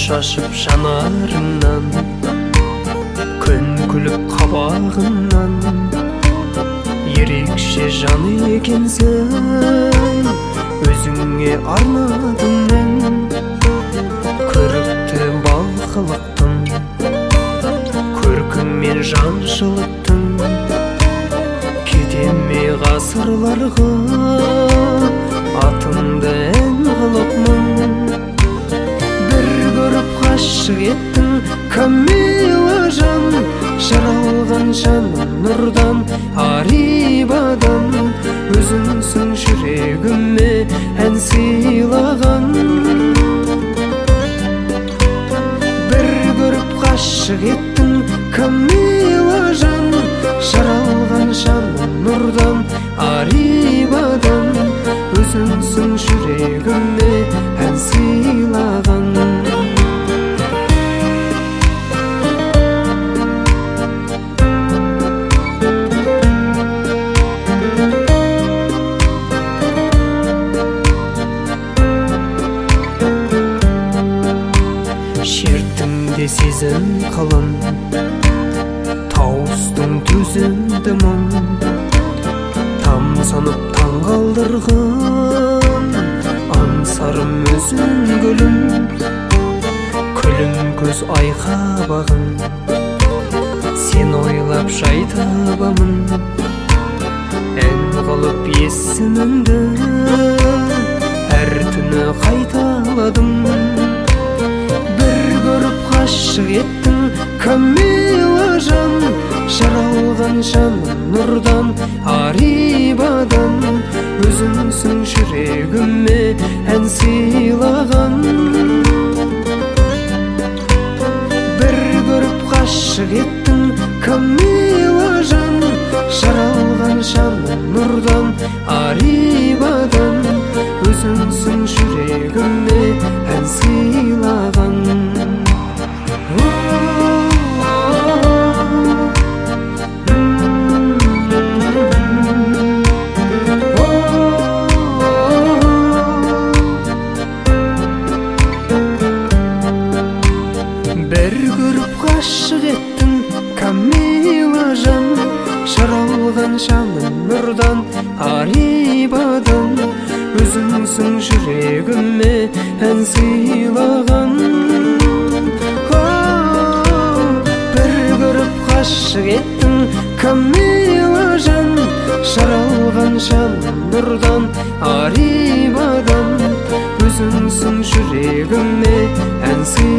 шашып жанарыңнан, күн күліп қабағыңнан, ерекше жан екенсің, өзіңе арнадым мен көрікті балқылықтың, көркіңмен жан жылыттың. Кетеме ғасырларға атыңды ән қылып мұң, бір көріп ғашық еттің Камила жан, жаралған жаным нұрдан, арибадан. Өзіңсің жүрегіме ән сыйлаған, бір көріп ғашық еттің Камила жан, жаралған жаным нұрдан, арибадан. Өзіңсің жүрегіме ән сыйлаған. Шертіңде сезім қылын, тауыстың төзімді мұң, тамсанып таң қалдырған аңсарым өзің гүлім, күлім көз айқа бағым, сен ойлап жай табамын, ән қылып есіміңді әр түні қайталадым. Ғашық еттің Камила жан, жаралған жаным нұрдан, арибадан. Өзіңсің жүрегіме ән сыйлаған, бір көріп ғашық еттің Камила жан, жаралған жаным нұрдан, арибадан. Өзіңсің жүрегіме ән сыйлаған. Бір көріп ғашық еттің Камила жан, жаралған жаным нұрдан, арибадан. Өзіңсің жүрегіме ән сыйлаған, бір көріп ғашық еттің Камила жан, жаралған жаным нұрдан, арибадан. Өзіңсің жүрегіме ән сыйлаған.